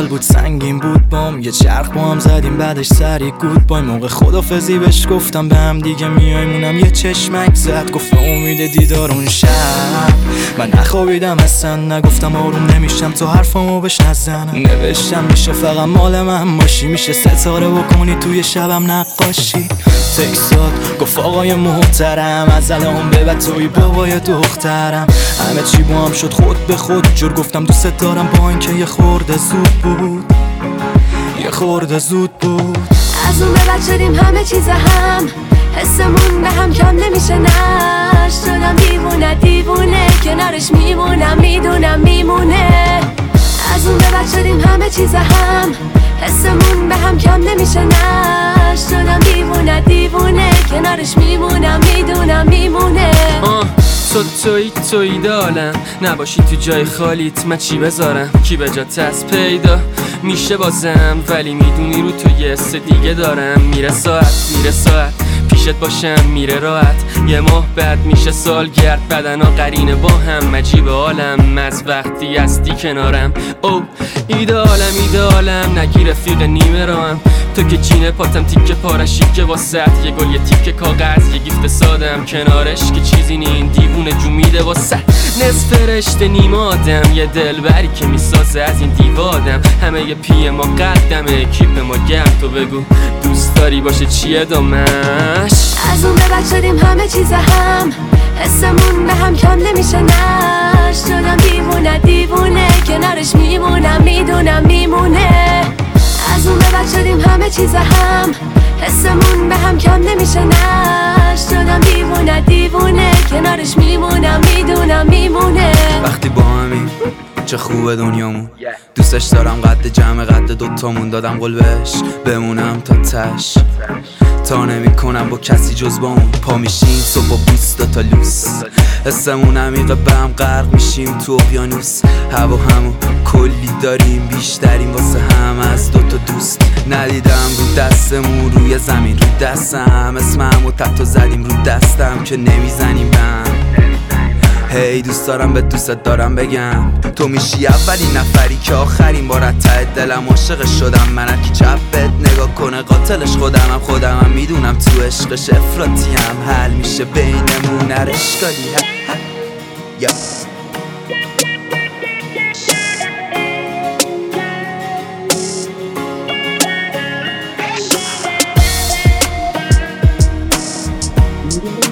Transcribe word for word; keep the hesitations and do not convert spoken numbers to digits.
مشکل بود سنگین بود بام، یه چرخ با هم زدیم بعدش سری گود بای. موقع خدافزی بهش گفتم به هم دیگه میایمونم، یه چشمک زد گفت امید دیدار اون شب. من نخوابیدم اصلا، نگفتم آروم نمیشم تو حرفامو بهش نزنم. نوشتم میشه فقط مال من باشی، میشه ستاره بکنی توی شبم نقاشی. تکسات گفت آقای محترم از الان به بعد توی بابای دخترم. همه چی با هم شد خود به خود، جور گفتم دوست دارم با اینکه یه خورده زود بود، یه خورده زود بود. از اون به بعد شدیم همه چیز هم، حسمون به هم کم نمیشه نش. شدم دیوونه دیوونه کنارش میمونم، میدونم میمونه. از اون به بعد شدیم همه چیز هم، حسمون به هم کم نمیشه نش. شدم دیوونه دیوونه کنارش میمونم، میدونم میمونه. تو توی توی دالم نباشی تو جای خالیت، من چی بذارم کی به جا تست پیدا میشه بازم. ولی میدونی رو تو یه حس دیگه دارم، میره ساعت میره ساعت پیشت باشم میره راحت. یه ماه بعد میشه سالگرد، بدنا قرینه با هم عجیب عالم. از وقتی هستی کنارم او ایدالم ایدالم، نگی رفیق نیمه راهم. تو که جینه پاتم تیکه پارشی که واسط، یه گل یه تیکه کاغذ یه گیفت سادم کنارش که چیزی نین دیوونه جو میده واسط. نصف رشته نیم آدم، یه دلبری که میسازه از این دیوادم. همه یه پی ما قدمه کیپ ما گرم، تو بگو دوست داری باشه چیه دامش. از اون به بعد شدیم همه چیز هم، حسمون به هم کم نمیشه نش. شدم دیوونه دیوونه کنارش میمونم، میدونم میمونه. از اون به بعد شدیم همه چیز هم، حسمون به هم کم نمیشه نش. شدم دیوونه دیوونه کنارش میمونم، میدونم میمونه. وقتی با همین چه خوبه دنیامون، دوستش دارم قد جمع قد دوتامون. دادم قول بهش بمونم تا تش، تا نمی کنم با کسی جز با اون. پا میشیم صبح با بیست تا لوس، حسمون عمیقه به هم غرق میشیم تو اقیانوس. هوا همو کلی داریم بیشتریم واسه هم از دوتا دوست. ندیدم رو دستمون روی زمین رو دستم، اسمم و تحت زدیم رو دستم که نمیزنیم بم. هی hey, دوست دارم به دوست دارم بگم، تو میشی اولین نفری که آخرین بار از ته دلم عاشق شدم. من هرکی چپت نگاه کنه قاتلش خودمم، خودمم میدونم تو عشقش افراطیم. حل میشه بینمون هر اشکالی. yeah.